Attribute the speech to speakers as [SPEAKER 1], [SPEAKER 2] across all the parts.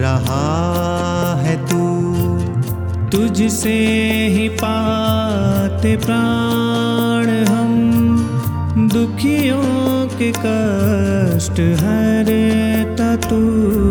[SPEAKER 1] रहा है तू।
[SPEAKER 2] तुझसे ही पाते प्राण हम, दुखियों के कष्ट हरता तू।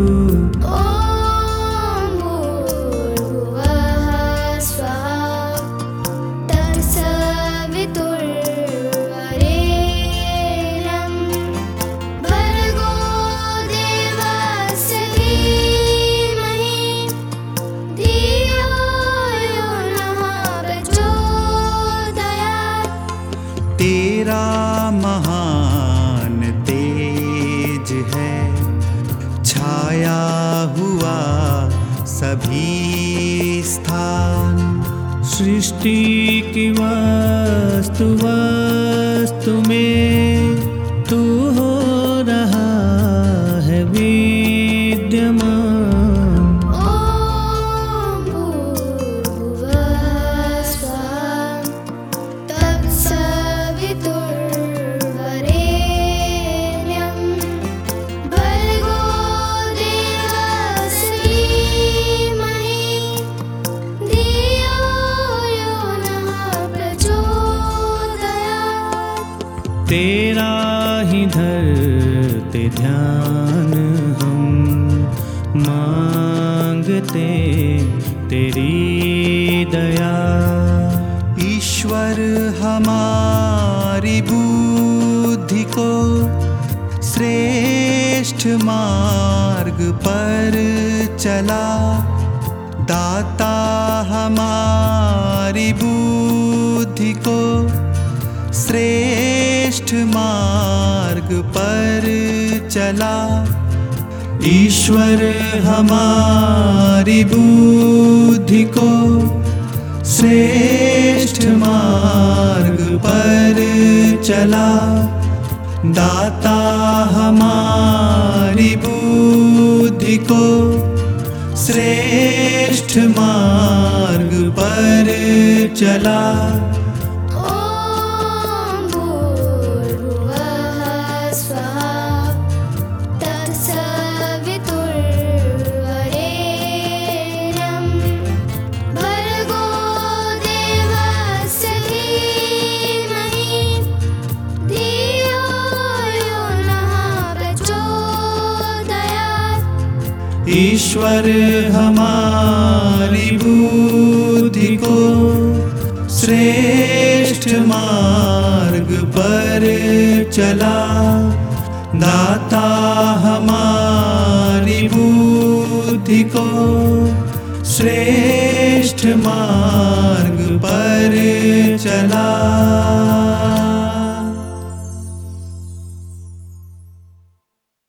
[SPEAKER 1] तेरा महान तेज है, छाया हुआ सभी स्थान।
[SPEAKER 2] सृष्टि की वस्तु वस्तु में तू हो रहा है विद्यमान। तेरा ही धरते ध्यान हम, मांगते तेरी दया।
[SPEAKER 1] ईश्वर हमारी बुद्धि को श्रेष्ठ मार्ग पर चला, दाता हमारी बुद्धि को श्रेष्ठ मार्ग पर चला। ईश्वर हमारी बुद्धि को श्रेष्ठ मार्ग पर चला, दाता हमारी बुद्धि को श्रेष्ठ मार्ग पर चला। ईश्वर हमारी बुद्धि को श्रेष्ठ मार्ग पर चला, दाता हमारी बुद्धि को श्रेष्ठ मार्ग पर चला।